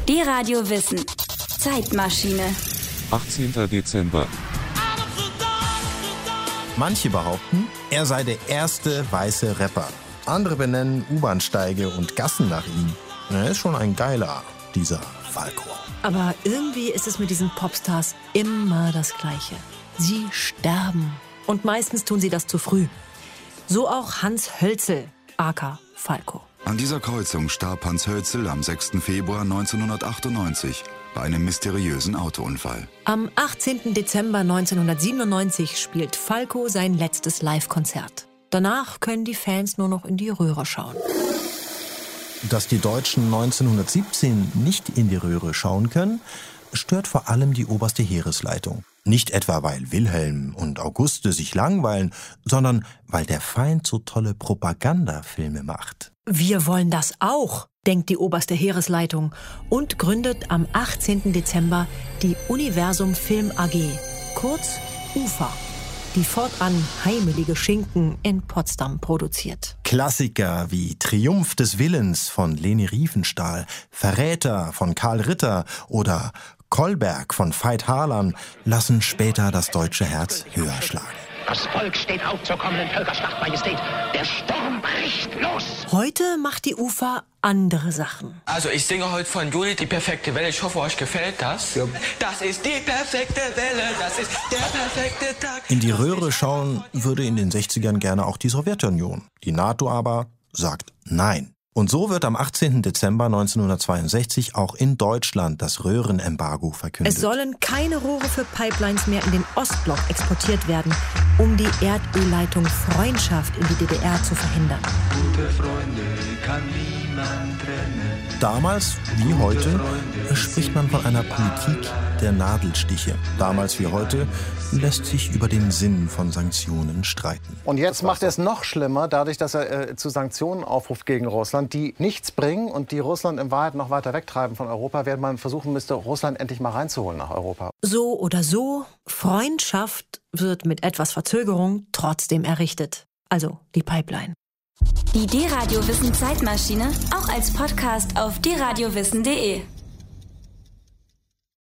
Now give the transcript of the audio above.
D-Radio Wissen. Zeitmaschine. 18. Dezember. Manche behaupten, er sei der erste weiße Rapper. Andere benennen U-Bahnsteige und Gassen nach ihm. Er ist schon ein geiler, dieser Falco. Aber irgendwie ist es mit diesen Popstars immer das Gleiche. Sie sterben. Und meistens tun sie das zu früh. So auch Hans Hölzel, aka Falco. An dieser Kreuzung starb Hans Hölzel am 6. Februar 1998 bei einem mysteriösen Autounfall. Am 18. Dezember 1997 spielt Falco sein letztes Live-Konzert. Danach können die Fans nur noch in die Röhre schauen. Dass die Deutschen 1917 nicht in die Röhre schauen können, stört vor allem die oberste Heeresleitung. Nicht etwa, weil Wilhelm und Auguste sich langweilen, sondern weil der Feind so tolle Propagandafilme macht. Wir wollen das auch, denkt die oberste Heeresleitung und gründet am 18. Dezember die Universum Film AG, kurz UFA, die fortan heimelige Schinken in Potsdam produziert. Klassiker wie Triumph des Willens von Leni Riefenstahl, Verräter von Karl Ritter oder Kolberg von Veit Harlan lassen später das deutsche Herz höher schlagen. Das Volk steht auf zur kommenden Völkerschlacht, Majestät. Der Sturm bricht los. Heute macht die UFA andere Sachen. Also ich singe heute von Juli die perfekte Welle. Ich hoffe, euch gefällt das. Ja. Das ist die perfekte Welle, das ist der perfekte Tag. In die Röhre schauen würde in den 60ern gerne auch die Sowjetunion. Die NATO aber sagt nein. Und so wird am 18. Dezember 1962 auch in Deutschland das Röhrenembargo verkündet. Es sollen keine Rohre für Pipelines mehr in den Ostblock exportiert werden, um die Erdölleitung Freundschaft in die DDR zu verhindern. Gute Freunde kann niemand trennen. Damals wie heute spricht man von einer Politik der Nadelstiche. Damals wie heute lässt sich über den Sinn von Sanktionen streiten. Und jetzt macht er es noch schlimmer, dadurch, dass er zu Sanktionen aufruft gegen Russland, die nichts bringen und die Russland in Wahrheit noch weiter wegtreiben von Europa, während man versuchen müsste, Russland endlich mal reinzuholen nach Europa. So oder so, Freundschaft wird mit etwas Verzögerung trotzdem errichtet. Also die Pipeline. Die D-Radio Wissen Zeitmaschine auch als Podcast auf dradiowissen.de.